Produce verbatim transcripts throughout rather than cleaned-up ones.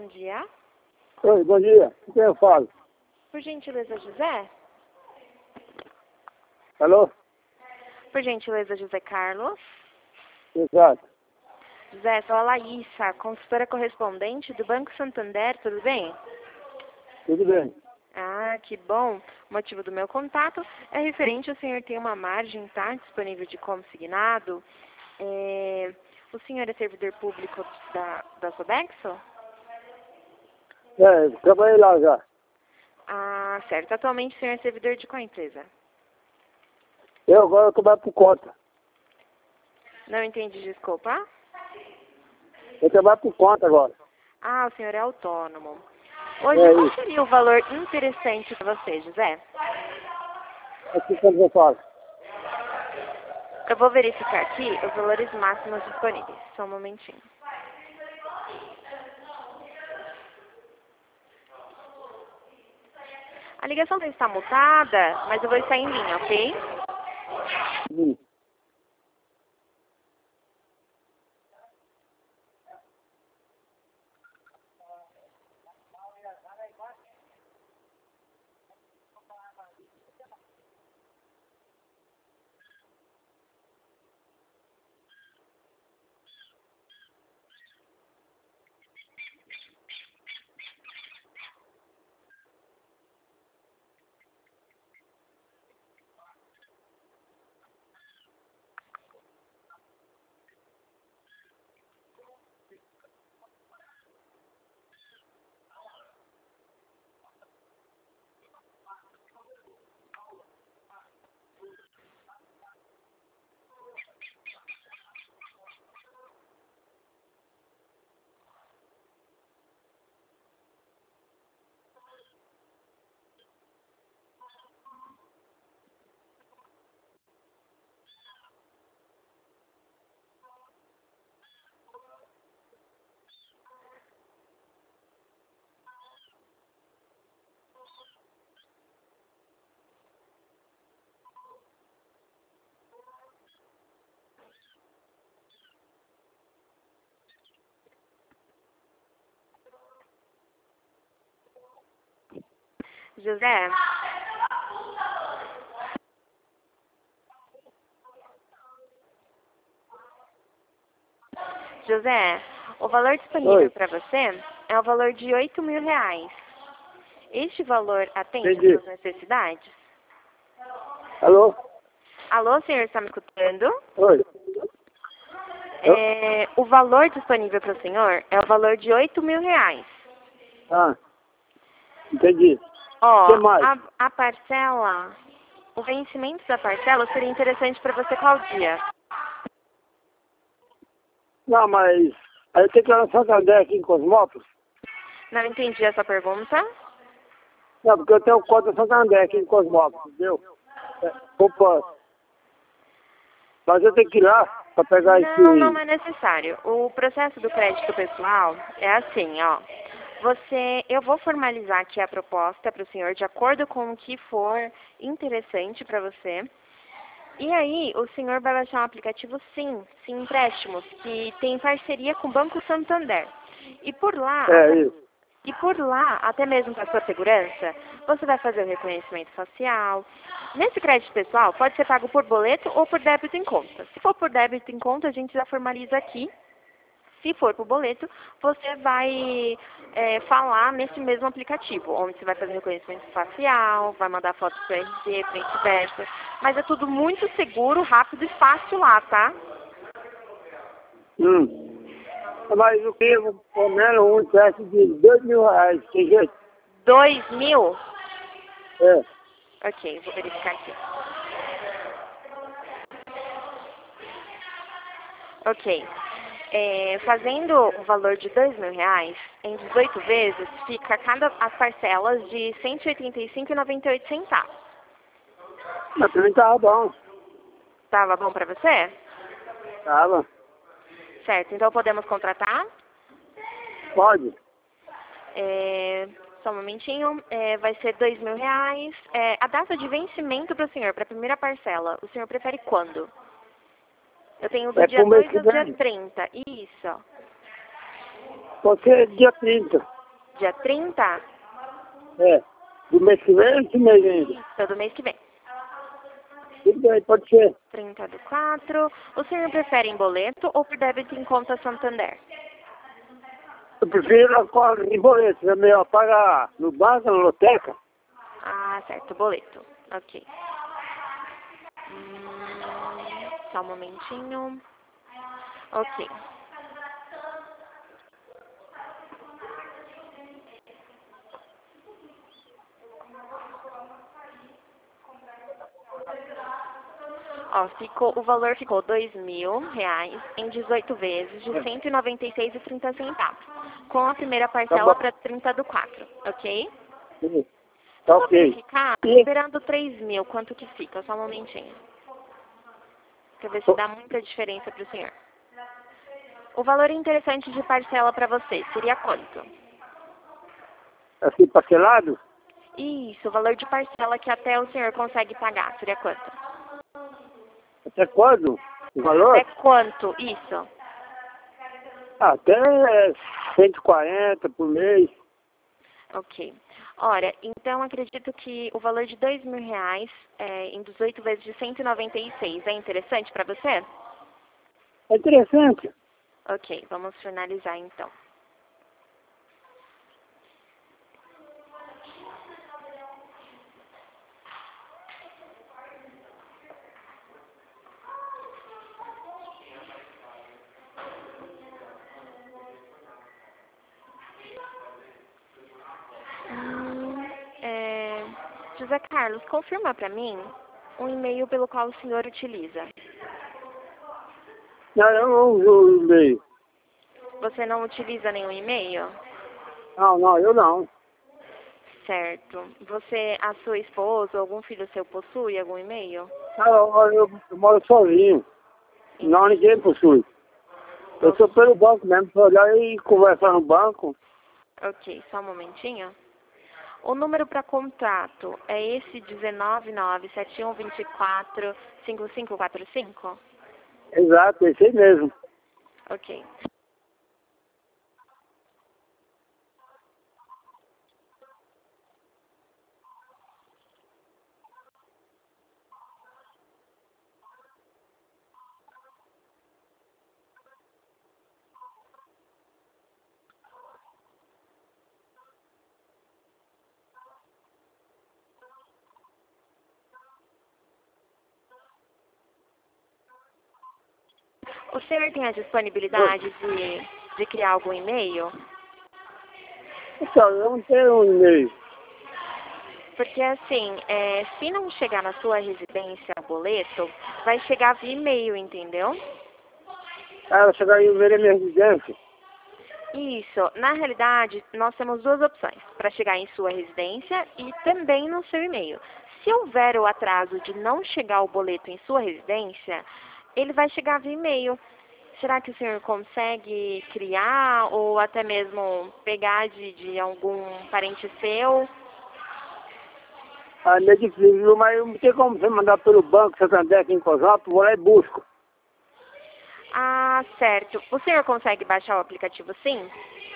dia. Oi, bom dia. Com quem eu falo? Por gentileza, José? Alô? Por gentileza, José Carlos? Exato. José, sou a Laísa, consultora correspondente do Banco Santander, tudo bem? Tudo bem. Ah, que bom. O motivo do meu contato é referente ao senhor ter uma margem, tá? Disponível de consignado. É... O senhor é servidor público da, da Sodexo? É, trabalhei lá já. Ah, certo. Atualmente o senhor é servidor de qual empresa? Eu agora eu trabalho por conta. Não entendi, desculpa. Eu trabalho por conta agora. Ah, o senhor é autônomo. Hoje, É qual isso. seria o valor interessante para você, José? Aqui quando eu falo. Eu vou verificar aqui os valores máximos disponíveis. Só um momentinho. A ligação não está mutada, mas eu vou estar em linha, ok? Hum. José? José, o valor disponível Oi. para você é o valor de oito mil reais. Este valor atende às Entendi. suas necessidades? Alô? Alô, senhor, está me escutando? Oi. É, o valor disponível para o senhor é o valor de oito mil reais. Ah, entendi. Ó, O que mais? a, a parcela, o vencimento da parcela seria interessante para você qual dia? Não, mas aí eu tenho que ir lá no Santander aqui em Cosmópolis. Não entendi essa pergunta. Não, porque eu tenho conta no Santander aqui em Cosmópolis, entendeu? É, opa. Mas eu tenho que ir lá para pegar Não, não esse... é necessário. O processo do crédito pessoal é assim, ó. Você, eu vou formalizar aqui a proposta para o senhor de acordo com o que for interessante para você. E aí, o senhor vai baixar um aplicativo Sim, Sim Empréstimos, que tem parceria com o Banco Santander. E por lá, É até, isso. e por lá, até mesmo para sua segurança, você vai fazer o reconhecimento facial. Nesse crédito pessoal, pode ser pago por boleto ou por débito em conta. Se for por débito em conta, a gente já formaliza aqui. Se for por boleto, você vai é, falar nesse mesmo aplicativo, onde você vai fazer reconhecimento facial, vai mandar fotos para R G, frente e versa. Mas é tudo muito seguro, rápido e fácil lá, tá? Hum. Mas o que? Pelo menos um teste de dois mil reais. Tem jeito? Dois mil? É. Ok, vou verificar aqui. Ok. É, fazendo o valor de dois mil reais, em dezoito vezes, fica cada as parcelas de cento e oitenta e cinco reais e noventa e oito centavos. Mas também tava bom. Tava bom para você? Tava. Certo, então podemos contratar? Pode. É, só um momentinho, é, vai ser dois mil reais. É, a data de vencimento para o senhor, para a primeira parcela, o senhor prefere quando? Eu tenho do É dia pro mês dois que ao dia vem. trinta. Isso. Pode ser dia trinta. Dia trinta? É. Do mês que vem ou desse mês ainda? Isso, do mês que vem. Tudo bem, pode ser. trinta do quatro. O senhor prefere em boleto ou por débito em conta Santander? Eu prefiro em boleto, é melhor pagar no banco, na loteca. Ah, certo, boleto. Ok. Hum, só um momentinho. Ok. Ó, ficou, o valor ficou dois mil reais em dezoito vezes de cento e noventa e seis e trinta centavos, com a primeira Tá parcela bom. para trinta do quatro, ok? Sim. Tá Vou ok. verificar, E, liberando três mil, quanto que fica? Só um momentinho. Pra ver se dá muita diferença para o senhor. O valor interessante de parcela para você seria quanto? assim, parcelado? Isso, o valor de parcela que até o senhor consegue pagar seria quanto? Até quando? O valor? Até quanto? Isso. Até cento e quarenta por mês. Ok. Ora, então acredito que o valor de dois mil reais é, em dezoito vezes de cento e noventa e seis é interessante para você? É interessante. Ok, vamos finalizar então. Hum, é, José Carlos, confirma para mim um e-mail pelo qual o senhor utiliza. Não, eu não uso o e-mail. Você não utiliza nenhum e-mail? Não, não, eu não. Certo. Você, a sua esposa ou algum filho seu possui algum e-mail? Ah, eu, eu, eu moro sozinho. Não, ninguém possui. Eu sou Ok, pelo banco mesmo, só olhar e conversar no banco. ok, só um momentinho. O número para contato é esse dezenove nove sete um dois quatro cinco cinco quatro cinco? Exato, esse aí mesmo. Ok. O senhor tem a disponibilidade de, de criar algum e-mail? Então, eu não tenho um e-mail. Porque assim, é, se não chegar na sua residência o boleto, vai chegar via e-mail, entendeu? Ah, eu chegar aí e ver a minha residência. Isso. Na realidade, nós temos duas opções para chegar em sua residência e também no seu e-mail. Se houver o atraso de não chegar o boleto em sua residência, ele vai chegar via e-mail. Será que o senhor consegue criar ou até mesmo pegar de, de algum parente seu? Ah, é difícil, mas não tem como você mandar pelo banco Santander aqui em Cosópolis, vou lá e busco. Ah, certo. O senhor consegue baixar o aplicativo sim?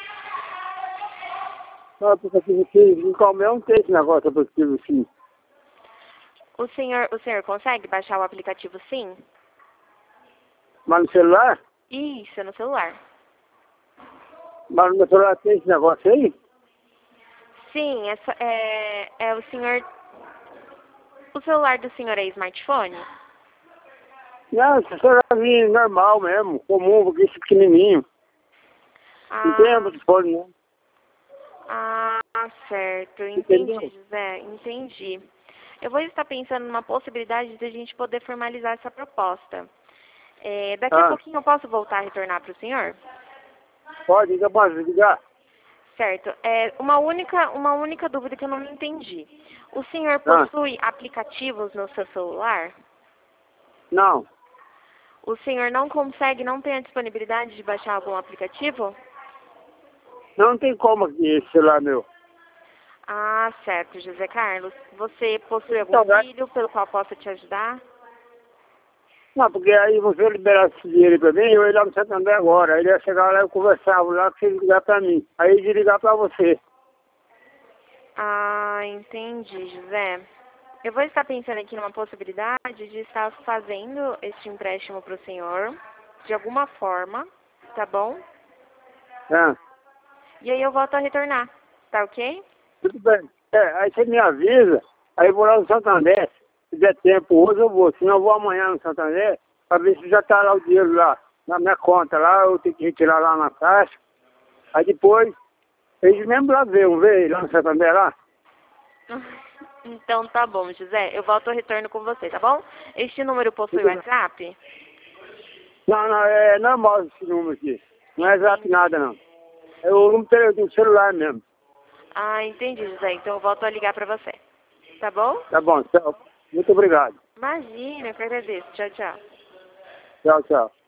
Não, porque aqui em Calmel não tem esse negócio aplicativo assim. O senhor, o senhor consegue baixar o aplicativo sim? Mas no celular? Isso, no celular. Mas no meu celular tem esse negócio aí? Sim, é, só- é, é o senhor. O celular do senhor é smartphone? Não, esse celularzinho normal mesmo, comum, porque esse pequenininho. Não tem Ah, telefone não. ah, certo. Entendi, Entendeu? José. Entendi. Eu vou estar pensando numa possibilidade de a gente poder formalizar essa proposta. É, daqui a Ah, pouquinho eu posso voltar a retornar para o senhor? pode, ainda pode ligar? Certo. É, uma única, uma única dúvida que eu não entendi. O senhor Ah, possui aplicativos no seu celular? não, O senhor não consegue, não tem a disponibilidade de baixar algum aplicativo? não tem como aqui esse celular meu. Ah, certo, José Carlos. Você possui algum Então, vai. filho pelo qual possa te ajudar? Não, porque aí você liberar esse dinheiro pra mim, eu ia lá no Santander agora. Aí ele ia chegar lá e eu conversava lá, que ele ligar pra mim. Aí ele ia ligar pra você. Ah, entendi, José. Eu vou estar pensando aqui numa possibilidade de estar fazendo este empréstimo para o senhor, de alguma forma, tá bom? É, E aí eu volto a retornar, tá ok? tudo bem. É, aí você me avisa, aí eu vou lá no Santander. Se der tempo hoje eu vou, senão eu vou amanhã no Santander, para ver se já está lá o dinheiro lá, na minha conta lá, eu tenho que retirar lá na caixa. Aí depois, eles mesmo lá ver, vão ver lá no Santander lá. Então tá bom, José. Eu volto ao retorno com você, tá bom? Este número possui Tudo bem. WhatsApp? Não, não, é normal esse número aqui. Não é exato nada não. É o número do celular mesmo. Ah, entendi, José. Então eu volto a ligar pra você. Tá bom? Tá bom, tchau. Muito obrigado. Imagina, eu que agradeço. Tchau, tchau. Tchau, tchau.